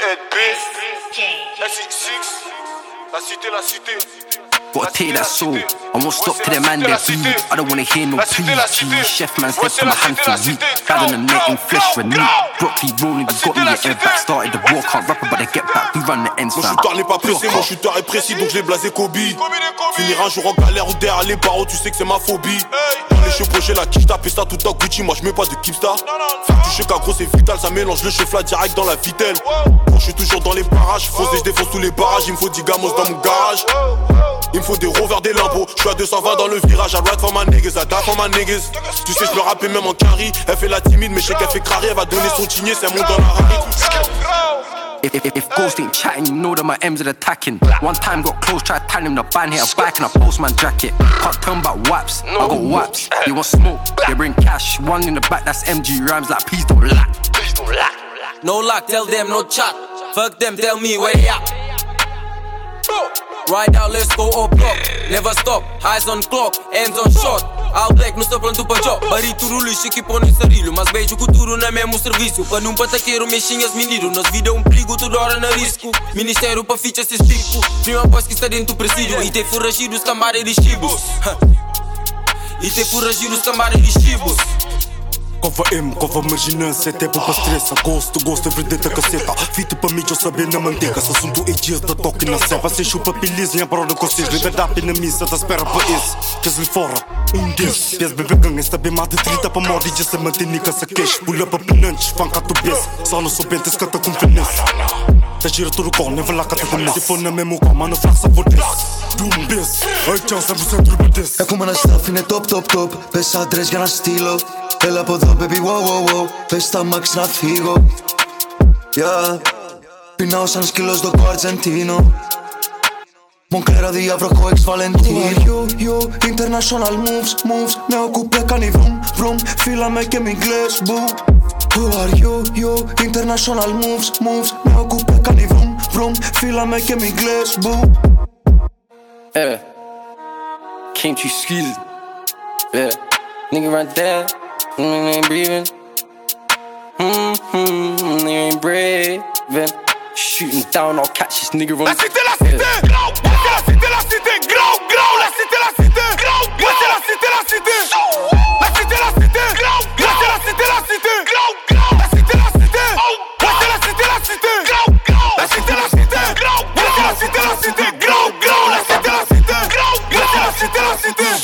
SX6, la cité. Gotta take that soul. I won't stop till the man they bleed. I don't wanna hear no please. Chef man said to my hand for weak. Rather than making flesh renewed. Broccoli rolling, you got me your air back. Started the war, can't rap but they get back. We run the ends, fam. Mon shooter n'est pas pressé, mon shooter est précis, donc je l'ai blasé Kobe. Finir un jour en galère ou derrière les barreaux, tu sais que c'est ma phobie. Dans les chevaux, j'ai la quiche, tape et ça tout en Gucci, moi je mets pas de Keepstar. Faire du chèque à gros c'est vital, ça mélange le chef là direct dans la vitelle. Bon, je suis toujours dans les parages, foncé, je défonce tous les barrages. Il me faut 10 gamos dans mon garage. Il me faut des rovers, des lambeaux. J'suis à 220 dans le virage. I ride for my niggas, I die for my niggas. Tu sais, j'peux rapper même en carry. Elle fait la timide, mais je sais qu'elle fait crari. Elle va donner son tigné, c'est mon dans la rue. If Ghost ain't chatting, you know that my M's are attacking. One time got close, tried telling him the band hit a bike and a postman jacket. Can't tell him about waps, I got waps. You want smoke, they bring cash. One in the back, that's MG rhymes like please don't lack. No luck, tell them no chat. Fuck them, tell me where they at. Right now, let's go up block. Never stop, eyes on clock, hands on shot. All black, nu stă pronto pra job. Bariturului și chipone sărilu. Mas beijo cu turul na mesmo serviço. Pa num pataqueiro, mexinhas menino. Nos vida pligo, tudo hora na risco. Ministério pa ficha se explico. Prima voz que está dentro do presídio. E te foragidos, cambare de chibos. E te foragidos, cambare de chibos. Cova marginância, até para estressa. Gosto, verdade caceta. Fito para mim, eu saber na manteiga. Se assunto é dias da toque na ceva. Se chupa pilhas, minha brother com vocês. Liberdade na missa, da espera para esse. Queres lhe fora? Desses. Pés bebê ganha, esta bem mais de 30 para morte. E já se mantém nica se queixa. Pula para penantes, panca tu besa. Só não sou bentes que tá com finesse. Tá gira tudo com, nem vai lá que tá com se for na mesmo calma, não faça por desse. Do um beijo, ai tchau, 100% do desse. É como na stuff, είναι top. Πέσα τρες για να στείλω. Έλα από εδώ baby, wow. Πες τα Max να φύγω. Yeah. Πεινάω σαν σκύλος στο Αργεντίνο. Monclera διάβροχο ex Valentino. You, international moves. Νέο κουπέ κάνει vroom. Φύλαμε και μην κλαις, boo. Who are you, international moves. Νέο κουπέ κάνει vroom. Φύλαμε και μην κλαις, boo. Came too skilled. Yeah. Nigga right there. Nigga ain't breathing. Nigga ain't breathing. Shooting down, I'll catch this nigga on. La cité, gros, la cité, la cité. Gros, c'est la cité, la cité. Gros, c'est la cité, la cité. La cité, la cité. Gros, c'est la cité, la cité. La cité, la cité. Gros, c'est la cité, la cité. La cité, la cité. Gros, c'est la cité, la cité. Gros, la cité, la cité. Gros, c'est la cité, la cité.